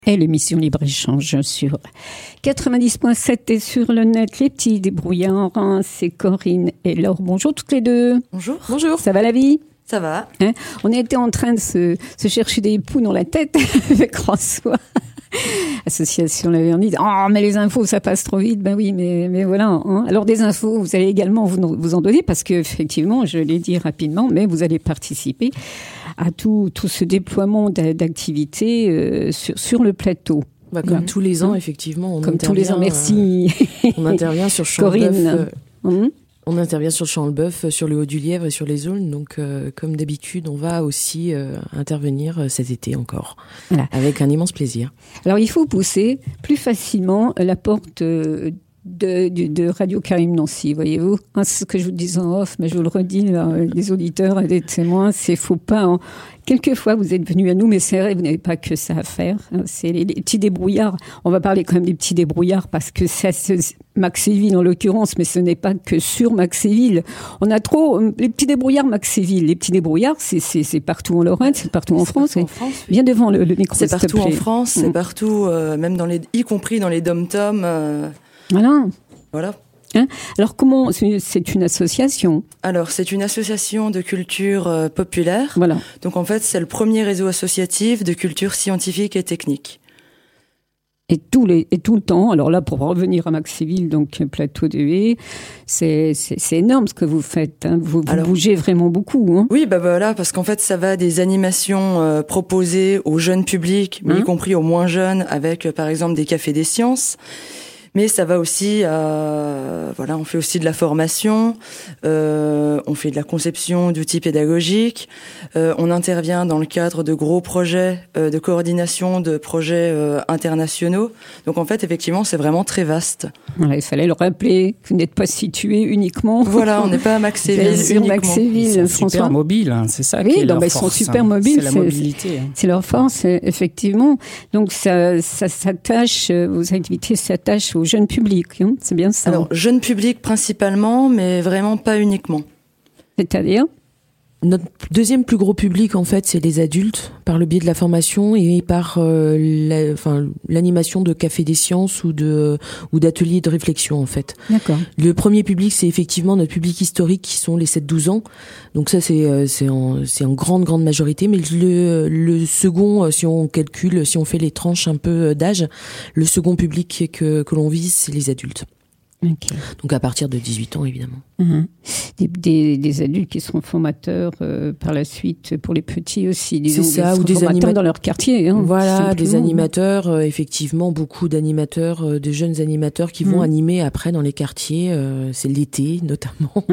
Et l'émission Libre-Échange sur 90.7 et sur le net, les petits débrouillards, c'est Corinne et Laure. Bonjour toutes les deux. Bonjour. Bonjour. Ça va la vie ? Ça va. On était en train de se chercher des poux dans la tête avec François. Association La Vernide. Oh, mais les infos, ça passe trop vite. Ben oui, mais voilà. Hein. Alors des infos, vous allez également vous en donner parce que effectivement, je l'ai dit rapidement, mais vous allez participer à tout ce déploiement d'activités sur le plateau. Bah, comme tous les ans, effectivement. Comme tous les ans, merci. On intervient sur Corinne. On intervient sur le Champ-le-Bœuf, sur le Haut-du-Lièvre et sur les Aulnes. Donc, comme d'habitude, on va aussi intervenir cet été encore, voilà. Avec un immense plaisir. Alors, il faut pousser plus facilement la porte de Radio Karim Nancy, voyez-vous. C'est ce que je vous dis en off, mais je vous le redis, là, les auditeurs et les témoins, faut pas... Hein. Quelquefois, vous êtes venus à nous, mais c'est vrai, vous n'avez pas que ça à faire. C'est les petits débrouillards. On va parler quand même des petits débrouillards parce que c'est Maxéville en l'occurrence, mais ce n'est pas que sur Maxéville. On a trop les petits débrouillards Maxéville. Les petits débrouillards, c'est partout en Lorraine, c'est partout en France. En France, oui. Bien devant le micro. C'est partout en France, c'est partout, même y compris dans les dom-toms. Voilà. Hein? Alors comment c'est une association? Alors c'est une association de culture populaire. Voilà. Donc en fait c'est le premier réseau associatif de culture scientifique et technique. Et tout le temps. Alors là pour revenir à Maxéville, donc plateau de Haye, c'est énorme ce que vous faites. Hein. Vous bougez vraiment beaucoup. Hein. Oui, bah voilà, parce qu'en fait ça va des animations proposées aux jeunes publics, mais y compris aux moins jeunes, avec par exemple des cafés des sciences. Mais ça va aussi on fait aussi de la formation, on fait de la conception d'outils pédagogiques, on intervient dans le cadre de gros projets de coordination de projets internationaux. Donc en fait, effectivement, c'est vraiment très vaste. Voilà, il fallait le rappeler, vous n'êtes pas situé uniquement. Voilà, on n'est pas à Maxéville uniquement. Maxéville, François. Super mobile, hein, c'est ça qui est leur force. Ils sont super mobiles, c'est la mobilité. C'est leur force, effectivement. Donc ça s'attache, vos activités s'attachent au jeune public, hein, c'est bien ça. Alors, jeune public principalement, mais vraiment pas uniquement. C'est-à-dire ? Notre deuxième plus gros public, en fait, c'est les adultes, par le biais de la formation et par l'animation de cafés des sciences ou d'ateliers de réflexion, en fait. D'accord. Le premier public, c'est effectivement notre public historique, qui sont les 7-12 ans. Donc ça, c'est en grande majorité. Mais le second, si on calcule, si on fait les tranches un peu d'âge, le second public que l'on vise, c'est les adultes. Okay. Donc à partir de 18 ans, évidemment. Mmh. Des adultes qui seront formateurs par la suite pour les petits aussi. C'est ça, ou des animateurs dans leur quartier. Hein, voilà, des animateurs, effectivement, beaucoup d'animateurs, de jeunes animateurs qui vont animer après dans les quartiers. C'est l'été notamment.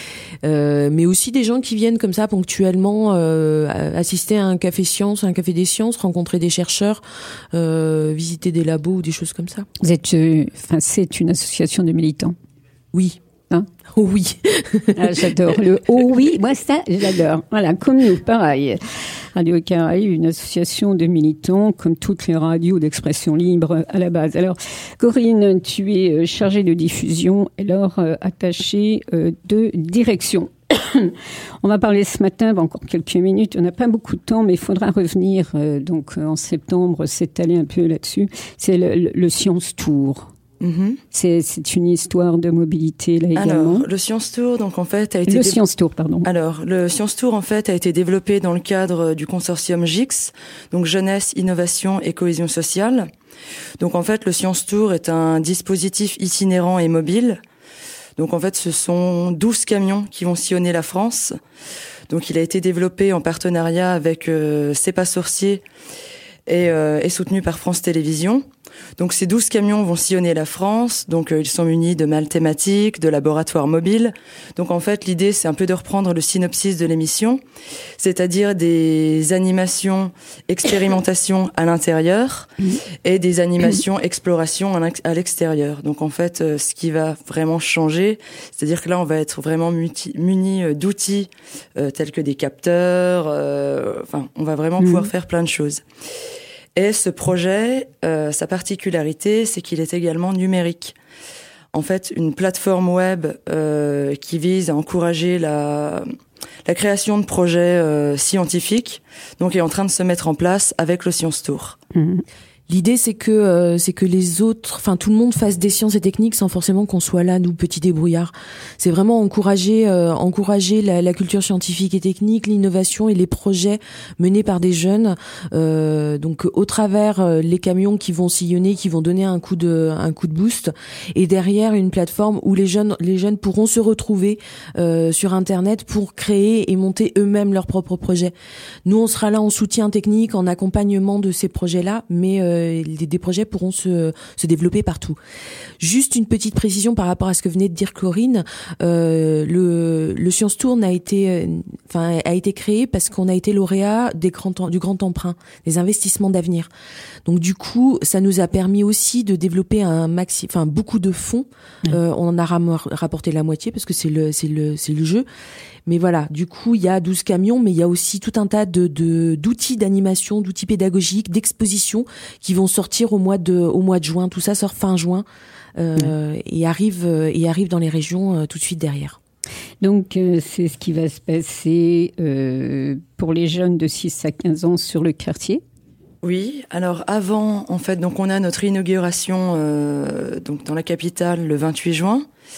Mais aussi des gens qui viennent comme ça ponctuellement assister à un café sciences, un café des sciences, rencontrer des chercheurs, visiter des labos ou des choses comme ça. Vous êtes, c'est une association de militants. Oui. Hein? Oh oui. J'adore le oh oui, moi ça j'adore. Voilà, comme nous, pareil. Radio Caraïbes, une association de militants, comme toutes les radios d'expression libre à la base. Alors, Corinne, tu es chargée de diffusion et Laure attachée de direction. On va parler ce matin, encore quelques minutes, on n'a pas beaucoup de temps, mais il faudra revenir donc en septembre, s'étaler un peu là-dessus. C'est le Science Tour. Mm-hmm. C'est une histoire de mobilité là également. Alors, le Science Tour, donc en fait, a été le Science Tour en fait a été développé dans le cadre du consortium GIX, donc jeunesse, innovation et cohésion sociale. Donc en fait, le Science Tour est un dispositif itinérant et mobile. Donc en fait, ce sont 12 camions qui vont sillonner la France. Donc il a été développé en partenariat avec C'est pas sorcier et soutenu par France Télévisions. Donc ces 12 camions vont sillonner la France, donc ils sont munis de malles thématiques, de laboratoires mobiles. Donc en fait l'idée c'est un peu de reprendre le synopsis de l'émission, c'est-à-dire des animations expérimentation à l'intérieur et des animations exploration à l'extérieur. Donc en fait ce qui va vraiment changer, c'est-à-dire que là on va être vraiment muni d'outils tels que des capteurs, on va vraiment pouvoir faire plein de choses. Et ce projet, sa particularité, c'est qu'il est également numérique. En fait, une plateforme web qui vise à encourager la création de projets scientifiques, donc est en train de se mettre en place avec le Science Tour. L'idée, c'est que les autres, enfin tout le monde fasse des sciences et techniques sans forcément qu'on soit là, nous petits débrouillards. C'est vraiment encourager la culture scientifique et technique, l'innovation et les projets menés par des jeunes. Donc au travers les camions qui vont sillonner, qui vont donner un coup de boost, et derrière une plateforme où les jeunes pourront se retrouver sur Internet pour créer et monter eux-mêmes leurs propres projets. Nous, on sera là en soutien technique, en accompagnement de ces projets-là, mais des projets pourront se développer partout. Juste une petite précision par rapport à ce que venait de dire Corinne. Le Science Tour a été créé parce qu'on a été lauréat du grand emprunt, des investissements d'avenir. Donc du coup, ça nous a permis aussi de développer beaucoup de fonds. On en a rapporté la moitié parce que c'est le jeu. Mais voilà, du coup, il y a 12 camions, mais il y a aussi tout un tas d'outils d'animation, d'outils pédagogiques, d'expositions qui vont sortir au mois de juin. Tout ça sort fin juin et arrive dans les régions tout de suite derrière. Donc, c'est ce qui va se passer pour les jeunes de 6 à 15 ans sur le quartier. Oui, alors avant, en fait, donc on a notre inauguration donc dans la capitale le 28 juin.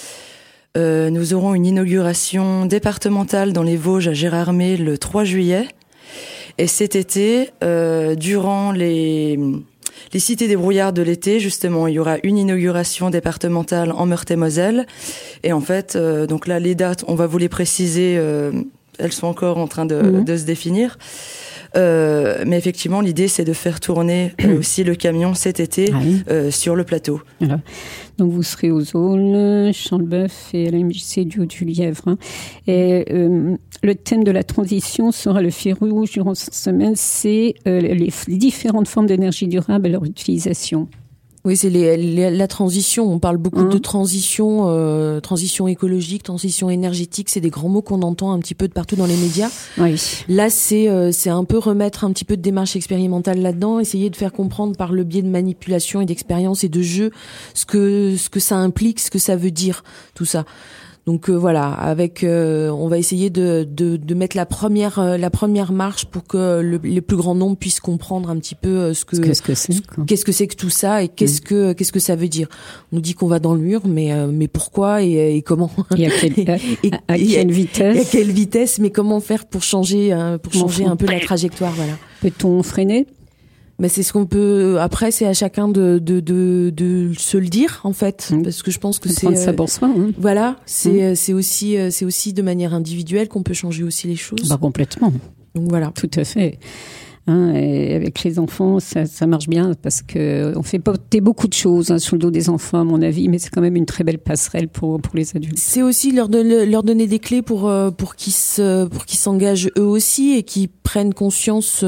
Nous aurons une inauguration départementale dans les Vosges à Gérardmer le 3 juillet. Et cet été, durant les cités des brouillards de l'été, justement, il y aura une inauguration départementale en Meurthe-et-Moselle. Et en fait, donc là, les dates, on va vous les préciser, elles sont encore en train de se définir. Mais effectivement, l'idée, c'est de faire tourner aussi le camion cet été sur le plateau. Voilà. Donc, vous serez aux Aulnes, Champ-le-Bœuf et à la MJC du Haut-du-Lièvre. Hein. Et le thème de la transition sera le fil rouge durant cette semaine, c'est les différentes formes d'énergie durable et leur utilisation. Oui, c'est la transition. On parle beaucoup de transition écologique, transition énergétique. C'est des grands mots qu'on entend un petit peu de partout dans les médias. Oui. Là, c'est un peu remettre un petit peu de démarche expérimentale là-dedans, essayer de faire comprendre par le biais de manipulation et d'expérience et de jeu ce que ça implique, ce que ça veut dire, tout ça. Donc voilà, on va essayer de mettre la première marche pour que le plus grand nombre puisse comprendre un petit peu qu'est-ce que c'est que tout ça et qu'est-ce que ça veut dire. On nous dit qu'on va dans le mur, mais pourquoi et comment? Et à quelle vitesse? Et à quelle vitesse? Mais comment faire pour changer un peu la trajectoire, voilà. Peut-on freiner? Mais c'est ce qu'on peut. Après, c'est à chacun de se le dire en fait, parce que je pense que c'est. Prendre ça pour soi. Voilà, c'est aussi de manière individuelle qu'on peut changer aussi les choses. Bah complètement. Donc voilà. Tout à fait. Et avec les enfants, ça marche bien parce que on fait porter beaucoup de choses sur le dos des enfants, à mon avis, mais c'est quand même une très belle passerelle pour les adultes. C'est aussi leur donner des clés pour qu'ils s'engagent eux aussi et qu'ils prennent conscience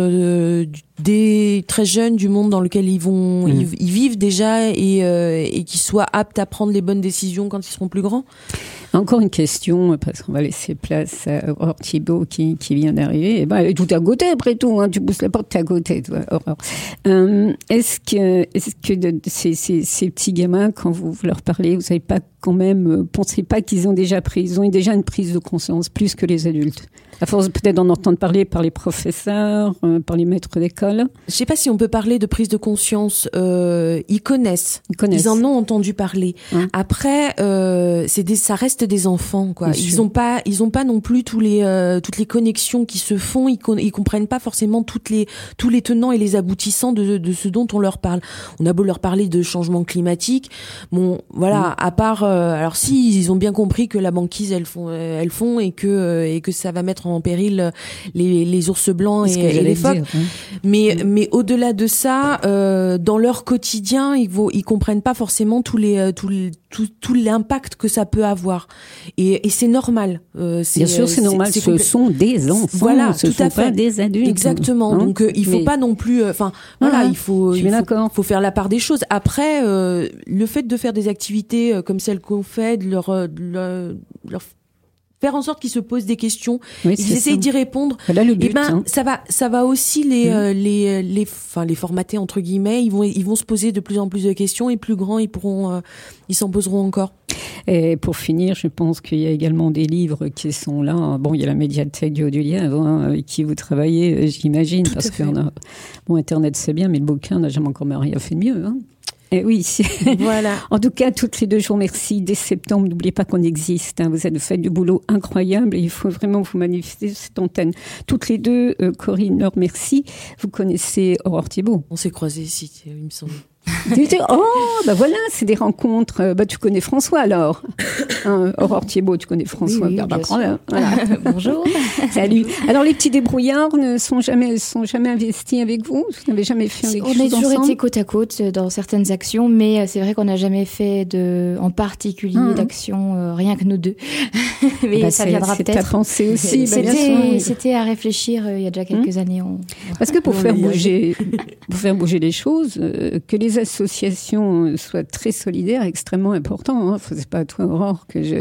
des très jeunes du monde dans lequel ils vivent déjà et qu'ils soient aptes à prendre les bonnes décisions quand ils seront plus grands. Encore une question, parce qu'on va laisser place à Aurore Thibault qui vient d'arriver. Elle est tout à côté, après tout. Tu pousses la porte, t'es à côté, toi, Aurore. Est-ce que ces petits gamins, quand vous leur parlez, vous n'avez pas quand même, pensez pas qu'ils ont déjà une prise de conscience, plus que les adultes? À force peut-être d'en entendre parler par les professeurs, par les maîtres d'école. Je sais pas si on peut parler de prise de conscience. Ils connaissent. Ils en ont entendu parler. Après, ça reste des enfants, quoi. Ils ont pas non plus toutes les connexions qui se font. Ils comprennent pas forcément tous les tenants et les aboutissants de ce dont on leur parle. On a beau leur parler de changement climatique. Bon, voilà. À part, alors si ils ont bien compris que la banquise, elles font et que ça va mettre en péril les ours blancs et les phoques. Mais au-delà de ça, dans leur quotidien, ils comprennent pas forcément tout l'impact que ça peut avoir. Et c'est normal. Bien sûr, c'est normal. Ce sont des enfants. Voilà, ce sont pas des adultes. Exactement. Donc il faut pas non plus. Il faut faire la part des choses. Après, le fait de faire des activités comme celles qu'on fait, de leur faire en sorte qu'ils se posent des questions, ils essayent d'y répondre. Voilà le but, ça va aussi les formater entre guillemets. Ils vont se poser de plus en plus de questions et plus grands, ils s'en poseront encore. Et pour finir, je pense qu'il y a également des livres qui sont là. Bon, il y a la médiathèque du Haut-du-Lièvre, avec qui vous travaillez, j'imagine, parce que Internet c'est bien, mais le bouquin n'a jamais encore rien fait de mieux. Et oui, voilà. En tout cas, toutes les deux, je vous remercie. Dès septembre, n'oubliez pas qu'on existe. Vous avez fait du boulot incroyable et il faut vraiment vous manifester cette antenne. Toutes les deux, Corinne, Laure, merci. Vous connaissez Aurore Thibault. On s'est croisés ici, il me semble. Voilà, c'est des rencontres. Tu connais François alors. Aurore Thibault, tu connais François. Oui, bien sûr. Voilà. Bonjour. Salut. Alors les petits débrouillards ne sont jamais investis avec vous. Vous n'avez jamais fait quelque chose ensemble. On a toujours été côte à côte dans certaines actions, mais c'est vrai qu'on n'a jamais fait en particulier d'action, rien que nous deux. Mais ça viendra peut-être. C'est ta pensée aussi. C'était à réfléchir il y a déjà quelques années. Parce que pour faire bouger les choses, que les associations soient très solidaires est extrêmement important. C'est pas à toi, Aurore, que je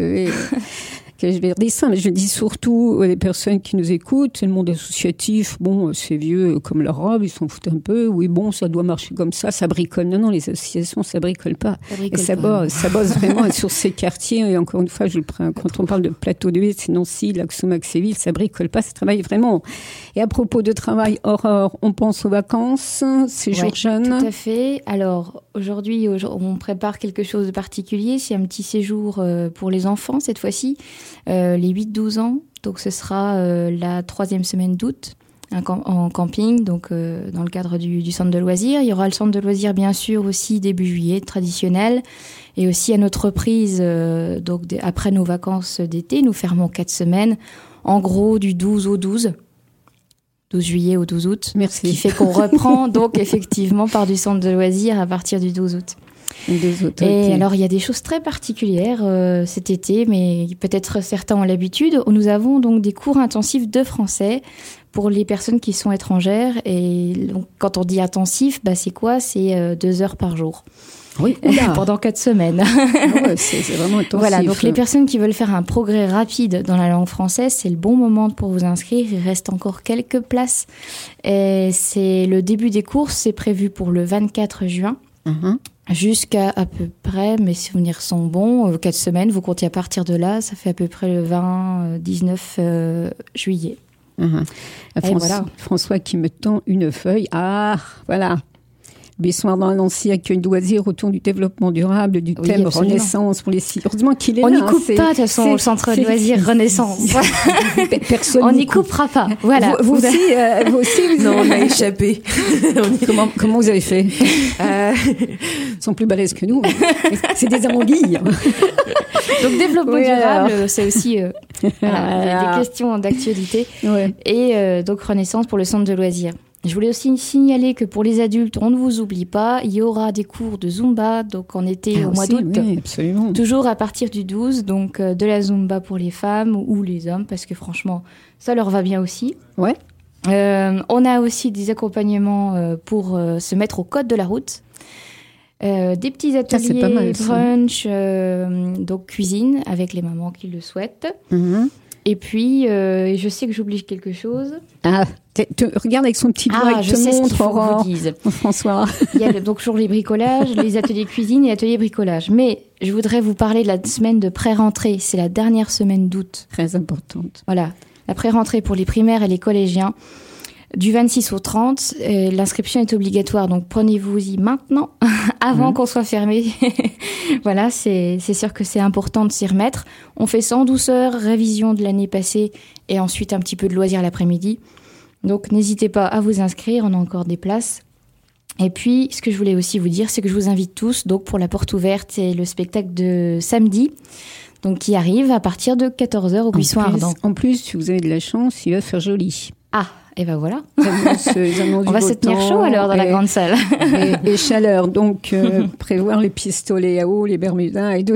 vais dire ça, mais je dis surtout aux personnes qui nous écoutent, le monde associatif, c'est vieux comme leur robe, ils s'en foutent un peu, oui, ça doit marcher comme ça bricole. Non, les associations, ça bricole pas. Ça bosse vraiment sur ces quartiers, et encore une fois, quand on parle de Plateau de Huet, c'est Nancy, Lac-Soumac, Séville, ça bricole pas, ça travaille vraiment. Et à propos de travail, Aurore, on pense aux vacances, ces jours jeunes. Tout à fait. Alors, aujourd'hui, on prépare quelque chose de particulier, c'est un petit séjour pour les enfants, cette fois-ci. Les 8-12 ans, donc ce sera la 3e semaine d'août en camping, donc dans le cadre du centre de loisirs. Il y aura le centre de loisirs bien sûr aussi début juillet, traditionnel, et aussi à notre reprise, donc après nos vacances d'été, nous fermons 4 semaines, en gros du 12 au 12 juillet au 12 août. Merci. Ce qui fait qu'on reprend donc effectivement par du centre de loisirs à partir du 12 août. Et alors, il y a des choses très particulières cet été, mais peut-être certains ont l'habitude. Nous avons donc des cours intensifs de français pour les personnes qui sont étrangères. Et donc, quand on dit intensif, c'est quoi ? C'est 2 heures par jour. Oui, pendant 4 semaines. C'est vraiment intensif. Voilà, donc les personnes qui veulent faire un progrès rapide dans la langue française, c'est le bon moment pour vous inscrire. Il reste encore quelques places. Et c'est le début des cours, c'est prévu pour le 24 juin. Jusqu'à à peu près, mes souvenirs sont bons, 4 semaines, vous comptez à partir de là, ça fait à peu près le 19 juillet. François qui me tend une feuille. Voilà. Baissoire dans Nancy, accueil de loisirs autour du développement durable, du thème absolument. Renaissance pour les filles. Heureusement qu'il est on là. On n'y coupe pas, de toute façon, le centre de loisirs Renaissance. On n'y coupera pas. Voilà. Vous aussi, non, on a échappé. Comment vous avez fait Ils sont plus balèzes que nous. C'est des anguilles. Donc, développement durable, c'est aussi des questions d'actualité. Ouais. Et donc, Renaissance pour le centre de loisirs. Je voulais aussi signaler que pour les adultes, on ne vous oublie pas, il y aura des cours de Zumba, donc en été au mois d'août. Oui, absolument. Toujours à partir du 12, donc de la Zumba pour les femmes ou les hommes, parce que franchement, ça leur va bien aussi. Ouais. On a aussi des accompagnements pour se mettre au code de la route. Des petits ateliers pas mal, brunch, donc cuisine, avec les mamans qui le souhaitent. Et puis, je sais que j'oublie quelque chose. Regarde avec son petit doigt, je sais montre, ce qu'il faut que je vous dise. François. Il y a donc toujours les bricolages, les ateliers cuisine et ateliers bricolage. Mais je voudrais vous parler de la semaine de pré-rentrée. C'est la dernière semaine d'août. Très importante. Voilà, la pré-rentrée pour les primaires et les collégiens. Du 26 au 30, l'inscription est obligatoire, donc prenez-vous-y maintenant, avant qu'on soit fermé. Voilà, c'est sûr que c'est important de s'y remettre. On fait ça en douceur, révision de l'année passée, et ensuite un petit peu de loisirs l'après-midi. Donc n'hésitez pas à vous inscrire, on a encore des places. Et puis, ce que je voulais aussi vous dire, c'est que je vous invite tous donc pour la porte ouverte et le spectacle de samedi, donc qui arrive à partir de 14h au Buisson Ardent. En plus, si vous avez de la chance, il va faire joli. Et ben voilà. On va se tenir chaud alors dans la grande salle. Et chaleur, donc prévoir les pistolets à eau, les bermudas et tout.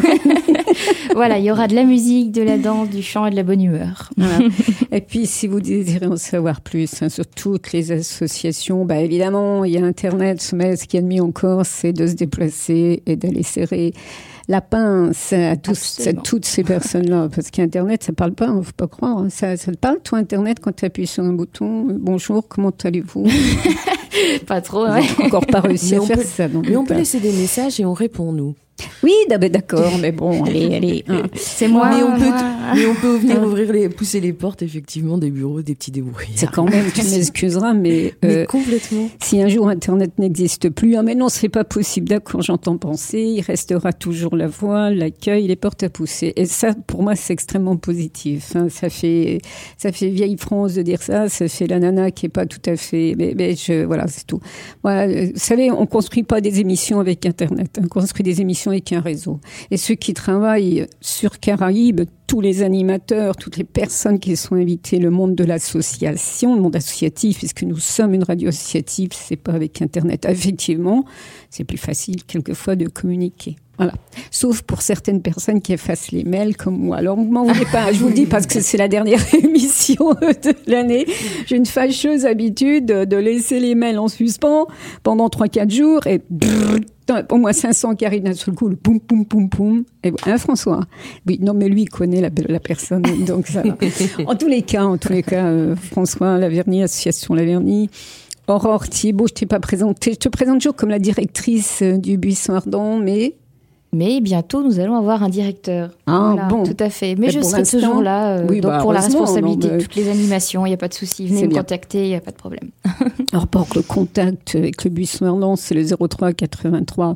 Voilà, il y aura de la musique, de la danse, du chant et de la bonne humeur. Voilà. Et puis, si vous désirez en savoir plus sur toutes les associations, évidemment, il y a Internet, mais ce qu'il y a de mieux encore, c'est de se déplacer et d'aller serrer la pince à toutes ces personnes-là. Parce qu'Internet, ça parle pas, hein, faut pas croire. Hein. Ça te parle, toi, Internet, quand tu appuies sur un bouton? Bonjour, comment allez-vous? Pas trop, ouais. Encore pas réussi à faire ça. Mais on peut laisser des messages et on répond, nous. Oui, d'accord, mais bon, allez. Hein. C'est moi. Mais on peut venir pousser les portes, effectivement, des bureaux, des petits débrouillards. C'est quand même, tu m'excuseras, mais complètement. Si un jour Internet n'existe plus, mais non, c'est pas possible. D'accord, j'entends penser, il restera toujours la voix, l'accueil, les portes à pousser. Et ça, pour moi, c'est extrêmement positif. Hein. Ça fait vieille France de dire ça. Ça fait la nana qui est pas tout à fait. Voilà, c'est tout. Voilà, vous savez, on construit pas des émissions avec Internet. On construit des émissions avec un réseau. Et ceux qui travaillent sur Caraïbes, tous les animateurs, toutes les personnes qui sont invitées, le monde de l'association, le monde associatif, puisque nous sommes une radio associative, c'est pas avec Internet. Effectivement, c'est plus facile quelquefois de communiquer. Voilà. Sauf pour certaines personnes qui effacent les mails comme moi. Alors, vous m'en voulez pas, je vous le dis parce que c'est la dernière émission de l'année. J'ai une fâcheuse habitude de laisser les mails en suspens pendant 3-4 jours et au moins 500 qui arrivent d'un seul coup, le poum, poum, poum, poum. Et hein, François? Oui, non, mais lui, il connaît la personne, donc ça va. En tous les cas, François Laverny, association Laverny. Aurore Thibault, je t'ai pas présenté. Je te présente toujours comme la directrice du Buisson Ardent, Mais bientôt, nous allons avoir un directeur. Ah, voilà, bon. Tout à fait. Mais je serai toujours là pour la responsabilité de toutes les animations. Il n'y a pas de souci. Venez me contacter, il n'y a pas de problème. Alors, pour le contact avec le Buisson Ardent, c'est le 03 83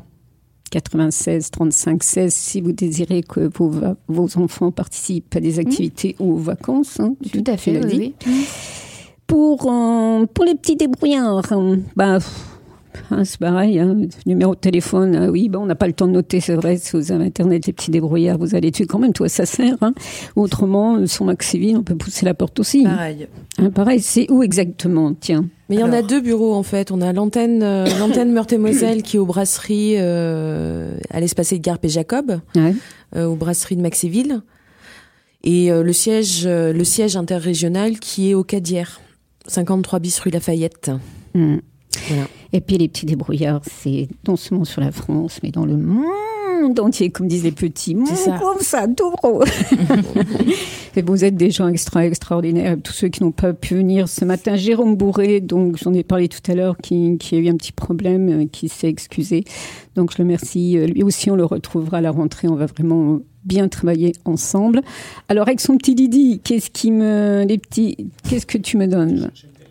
96 35 16 si vous désirez que vos enfants participent à des activités ou aux vacances. Hein, tout à fait, oui. Pour les petits débrouillards, c'est pareil, hein, numéro de téléphone, on n'a pas le temps de noter, c'est vrai, si vous avez Internet, les petits débrouillards, vous allez dessus quand même, toi, ça sert. Hein. Autrement, son Maxéville, on peut pousser la porte aussi. Pareil. Hein, pareil, c'est où exactement, tiens? Mais il y en a 2 bureaux, en fait. On a l'antenne Meurthe-et-Moselle qui est aux brasseries, à l'Espace Edgar P. Jacob, aux brasseries de Maxéville. Et le siège interrégional qui est au Cadière, 53 bis rue Lafayette. Voilà. Et puis les petits débrouillards, c'est non seulement sur la France, mais dans le monde entier, comme disent les petits. Comme ça, tout gros. Et vous êtes des gens extraordinaires. Tous ceux qui n'ont pas pu venir ce matin, Jérôme Bourré, donc j'en ai parlé tout à l'heure, qui a eu un petit problème, qui s'est excusé. Donc je le remercie. Lui aussi, on le retrouvera à la rentrée. On va vraiment bien travailler ensemble. Alors avec son petit Didi, qu'est-ce que tu me donnes?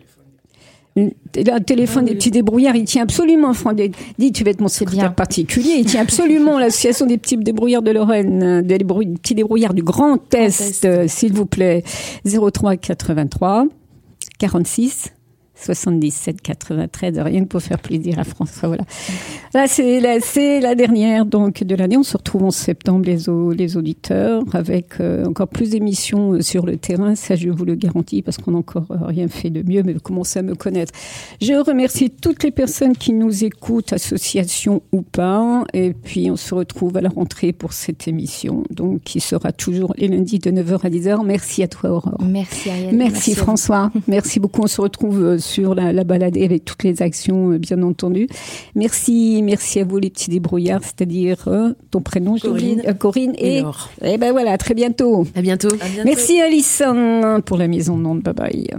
Un téléphone des petits débrouillards, il tient absolument, dis, tu vas être mon secrétaire particulier, il tient absolument l'association des petits débrouillards de Lorraine, des petits débrouillards du Grand Est, s'il vous plaît. 03 83 46 77 93, rien que pour faire plaisir à François, voilà. Là, c'est la dernière, donc, de l'année. On se retrouve en septembre, les auditeurs, avec encore plus d'émissions sur le terrain. Ça, je vous le garantis, parce qu'on n'a encore rien fait de mieux, mais vous commencez à me connaître. Je remercie toutes les personnes qui nous écoutent, associations ou pas. Et puis, on se retrouve à la rentrée pour cette émission, donc, qui sera toujours les lundis de 9h à 10h. Merci à toi, Aurore. Merci, Ariel. Merci François. Merci beaucoup. On se retrouve sur la baladée avec toutes les actions, bien entendu. Merci à vous les petits débrouillards, c'est-à-dire ton prénom, Corinne et Laure. Et ben voilà, à très bientôt. À bientôt. Merci Alison pour la mise en onde. Bye bye.